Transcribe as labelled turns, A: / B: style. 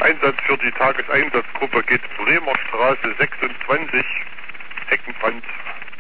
A: Einsatz für die Tageseinsatzgruppe geht Bremer Straße 26, Heckenbrand